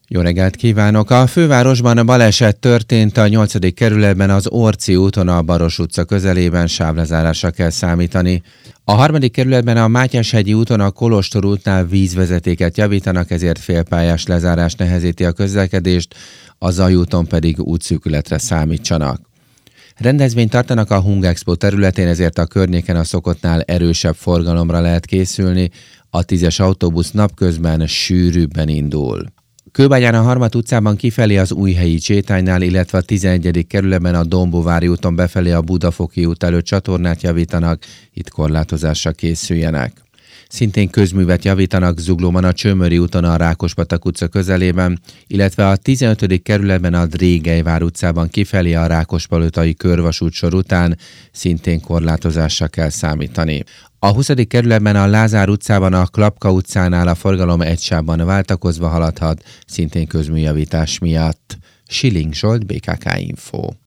Jó reggelt kívánok! A fővárosban a baleset történt a 8. kerületben az Orci úton a Baros utca közelében, sávlezárásra kell számítani. A 3. kerületben a Mátyás-hegyi úton a Kolostor útnál vízvezetéket javítanak, ezért félpályás lezárás nehezíti a közlekedést, a Zaj úton pedig útszűkületre számítsanak. Rendezvényt tartanak a Hungexpo területén, ezért a környéken a szokottnál erősebb forgalomra lehet készülni, a 10-es autóbusz napközben sűrűbben indul. Kőbányán a Harmat utcában kifelé az Újhelyi sétánynál, illetve a 11. kerületben a Dombovári úton befelé a Budafoki út előtt csatornát javítanak, itt korlátozásra készüljenek. Szintén közművet javítanak Zuglóban a Csömöri úton a Rákospatak utca közelében, illetve a 15. kerületben a Drégelyvár utcában kifelé a Rákospalotai körvasútsor után szintén korlátozásra kell számítani. A 20. kerületben a Lázár utcában a Klapka utcánál a forgalom egy sávban váltakozva haladhat, szintén közműjavítás miatt. Schilling Zsolt, BKK Info.